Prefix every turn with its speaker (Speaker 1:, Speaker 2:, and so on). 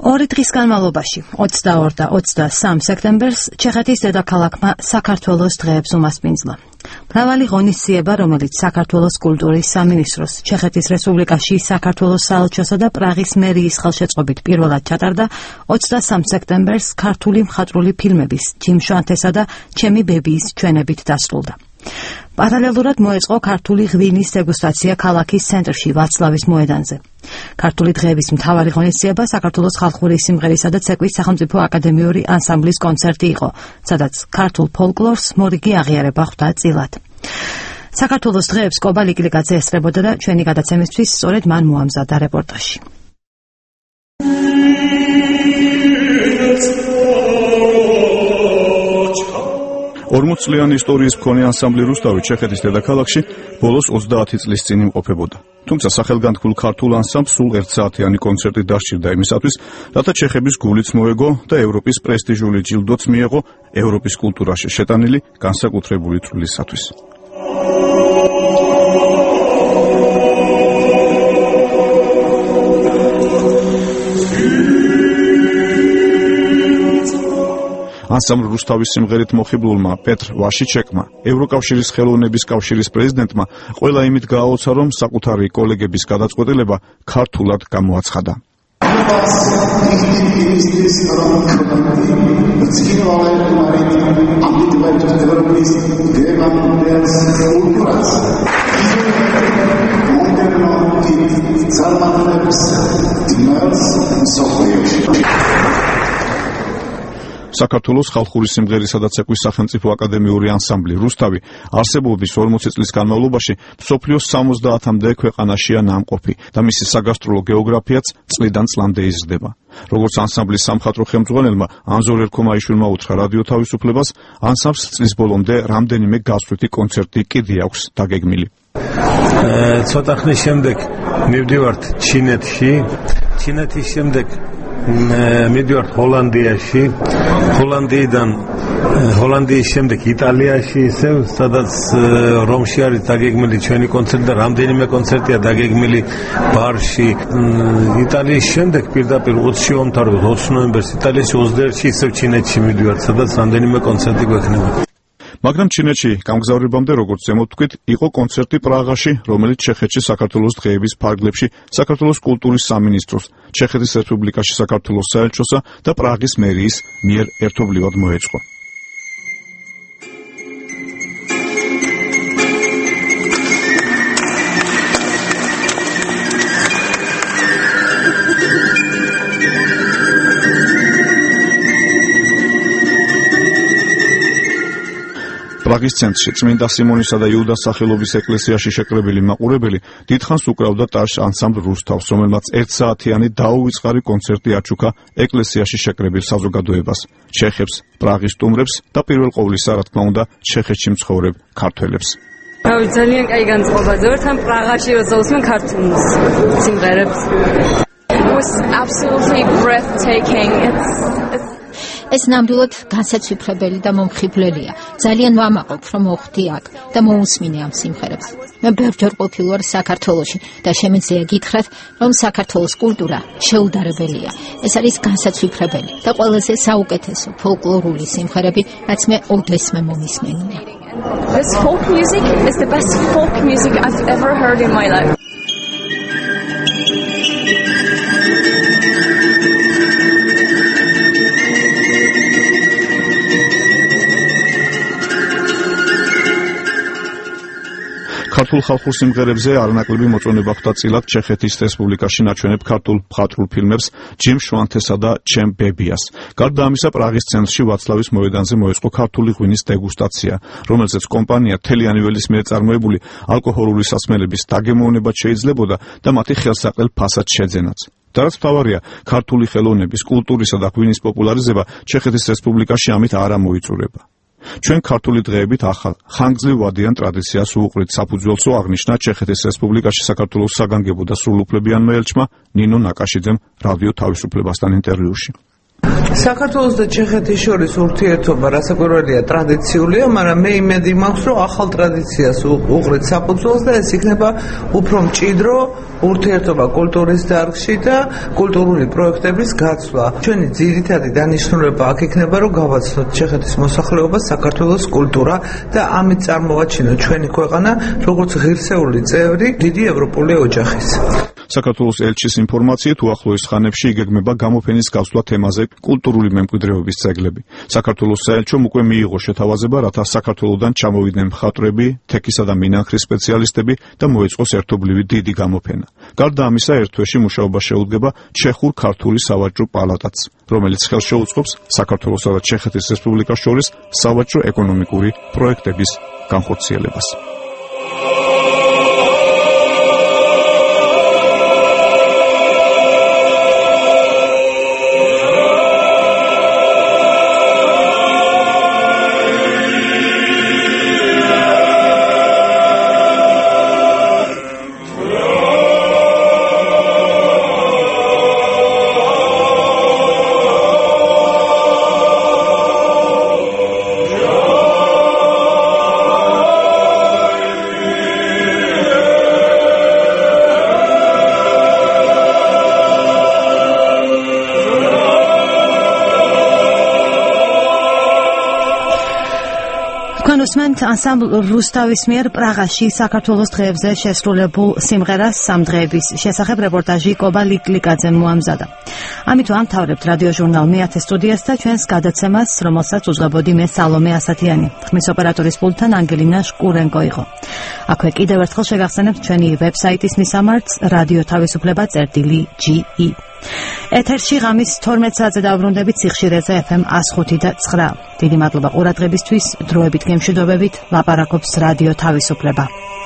Speaker 1: ორი დღის განმავლობაში 22 და 23 სექტემბერს ჩეხეთის დედაქალაქმა საქართველოს დღეებს უმასპინძლა. მრავალი ღონისძიება, რომელიც საქართველოს კულტურის სამინისტროს, ჩეხეთის რესპუბლიკაში საქართველოს საელჩოსა და პრაღის მერიის ხელშეწყობით პირველად ჩატარდა 23 სექტემბერს ქართული მხატვრული ფილმების ჯიმ შვანთესა და ჩემი ბებიის ჩვენებით დასრულდა. პარალელურად მოეწყო ქართული ღვინის დეგუსტაცია ქალაქის ცენტრში ვაცლავის მოედანზე. ქართული დღეების მთავარი ღონისძიება საქართველოს ხალხური სიმღერისა და ცეკვის სახელმწიფო აკადემიური ანსამბლის კონცერტი იყო, სადაც ქართულ ფოლკლორს მორიგი აღიარება ხვდა წილად. საქართველოს დღეებს კობა ლიკილიკაძე ესწრებოდა და ჩვენი გადაცემისთვის სწორედ მან მოამზადა რეპორტაჟი.
Speaker 2: 40 წლიანი ისტორიის მქონე ანსამბლი რუსთავი ჩეხეთის დედაქალაქში ბოლოს 30 წლის წინ იმყოფებოდა. თუმცა სახელგანთქმულ ქართულ ანსამბლს სულ 1 საათიანი კონცერტი დასჭირდა იმისათვის, რათა ჩეხების გულიც მოეგო და ევროპის პრესტიჟული ჯილდოც მიეღო ევროპის კულტურაში შეტანილი განსაკუთრებული წვლილისათვის. ანსამბლ რუსთავის სიმღერით მოხიბლულმა პეტრ ვაშიჩეკმა, ევროკავშირის ხელოვნების კავშირის პრეზიდენტმა ყველა იმით გააოცა, რომ საკუთარი კოლეგების გადაწყვეტილება ქართულად გამოაცხადა. საქართველოს ხალხური სიმღერისა და ცეკვის სახელმწიფო აკადემიური ანსამბლი რუსთავი არსებობის 40 წლის განმავლობაში მსოფლიოს 70-მდე ქვეყანაშია ნამყოფი და მისი საგასტროლო გეოგრაფიაც წლიდან წლამდე იზრდება. როგორც ანსამბლის სამხატვრო ხელმძღვანელმა ანზორ ერქომაიშვილმა უთხრა რადიო თავისუფლებას, ანსამბლს წლის ბოლომდე რამდენიმე გასვლითი კონცერტი კიდე აქვს დაგეგმილი.
Speaker 3: ცოტა ხნის შემდეგ მივდივართ ჩინეთში, ჩინეთის შემდეგ მივდივართ ჰოლანდიაში, ჰოლანდიის შემდეგ იტალიაში, ისევ სადაც რომში არის დაგეგმილი ჩვენი კონცერტი და რამდენიმე კონცერტია დაგეგმილი ბარში. იტალიის შემდეგ პირდაპირ 20-ში ვამთავრებთ, 20 ნოემბერს იტალიაში, 21-ში ისევ ჩინეთში მივდივართ, სადაც რამდენიმე კონცერტი გვექნება.
Speaker 2: მაგრამ ჩინეთში გამგზავრებამდე, როგორც ზემოთქვით, იყო კონცერტი პრაღაში, რომელიც ჩეხეთში საქართველოს დღეების ფარგლებში საქართველოს კულტურის სამინისტროს, ჩეხეთის რესპუბლიკაში საქართველოს საელჩოსა და პრაღის მერიის მიერ ერთობლივად მოეწყო. პრაღის ცენტრში წმინდა სიმონისა და იუდას სახელობის ეკლესიაში შეკრებილი მაყურებელი დიდხანს უკრავდა ტაშ ანსამბლ რუსთავს, რომელმაც 1 საათიანი დაუვიწყარი კონცერტი აჩუქა ეკლესიაში შეკრებილ საზოგადოებას, ჩეხებს, პრაღის სტუმრებს და პირველ ყოვლისა, რა თქმა უნდა, ჩეხეთში მცხოვრებ ქართველებს.
Speaker 4: ძალიან კაი განწყობა, ზოგადად პრაღაში როცავსმენ ქართულ სიმღერებს. It was absolutely breathtaking.
Speaker 5: ეს ნამდვილად განსაცვიფრებელი და მომხიბვლელია. ძალიან ვამაყობ, რომ მოხვდი აქ და მოусმინე ამ სიმღერებს. მე ბევრჯერ ყოფილი ვარ საქართველოში და შემიძლია გითხრათ, რომ საქართველოს კულტურა შეუდარებელია. ეს არის განსაცვიფრებელი და ყველაზე საუკეთესო ფოლკლორული სიმღერები, რაც მე ოდესმე მომისმენია.
Speaker 4: This folk music is the best folk music I've ever heard in my life.
Speaker 2: ქართულ ხალხურ სიმღერებზე არანაკლები მოწონება ხვდა წილად ჩეხეთის რესპუბლიკაში ნაჩვენებ ქართულ მხატვრულ ფილმებს ჯიმ შვანთესა და ჩემ ბებიას. გარდა ამისა, პრაღის ცენტრში ვაცლავის მოედანზე მოეწყო ქართული ღვინის დეგუსტაცია, რომელზეც კომპანია თელიანი ველის მიერ წარმოებული ალკოჰოლური სასმელების დაგემოვნებაც შეიძლებოდა და მათი ხელსაყრელ ფასად შეძენაც. და რაც მთავარია, ქართული ხელოვნების, კულტურისა და ღვინის პოპულარიზება ჩეხეთის რესპუბლიკაში ამით არ ამოიწურება. ჩვენ ქართული დღეებით ახალ ხანგრძლივ ვადიან ტრადიციას უუყრით საფუძველსო აღნიშნა ჩეხეთის რესპუბლიკაში საქართველოს საგანგებო და სრულუფლებიანმა ელჩმა ნინო ნაკაშიძემ რადიო თავისუფლებასთან ინტერვიუში.
Speaker 6: საქართველოს და ჩეხეთის შორის ურთიერთობა რასაკვირველია ტრადიციულია, მაგრამ მე იმედი მაქვს, რომ ახალ ტრადიციას უყრით საფუძველს და ეს იქნება უფრო მჭიდრო ურთიერთობა კულტურის დარგში და კულტურული პროექტების გაცვლა. ჩვენი ძირითადი დანიშნულება აქ იქნება, რომ გავაცნოთ ჩეხეთის მოსახლეობა, საქართველოს კულტურა და ამით წარმოვაჩინოთ ჩვენი ქვეყანა როგორც ღირსეული წევრი დიდი ევროპული ოჯახის.
Speaker 2: საქართველოს ელჩის ინფორმაციით უახლოეს ხანებში იგეგმება გამოფენის გასვლა თემაზე კულტურული მემკვიდრეობის ძეგლები. საქართველოს საელჩომ უკვე მიიღო შეთავაზება, რათა საქართველოდან ჩამოვიდნენ მხატვრები, თექისა და მინანქრის სპეციალისტები და მოეწყოს ერთობლივი დიდი გამოფენა. გარდა ამისა, ერთ თვეში მუშაობა შეუდგება ჩეხურ-ქართული სავაჭრო პალატაც, რომელიც ხელს შეუწყობს საქართველოსა და ჩეხეთის რესპუბლიკას შორის სავაჭრო ეკონომიკური პროექტების განხორციელებას.
Speaker 1: უსმენთ ანსამბლ რუსთავის მიერ პრაღაში საქართველოს დღეებზე შესრულებულ სიმღერას სამდღეების შესახებ რეპორტაჟი კობა ლიკლიკაძემ მოამზადა. ამით ვამთავრებთ რადიოჟურნალ მეათე სტუდიას და ჩვენს გადაცემას, რომელსაც უძღვებოდი მე სალომე ასათიანი. ხმის ოპერატორის პულტთან ანგელინა შკურენკო იყო. აქვე კიდევ ერთხელ შეგახსენებთ ჩვენი ვებსაიტის მისამართს radio.tavisufleba.ge. ეთერში ღამის 12 საათზე დავბრუნდებით სიხშირეზე FM 105.9. დიდი მადლობა ყურადღებისთვის. დროებით გემშვიდობებით ლაპარაკობს რადიო თავისუფლება.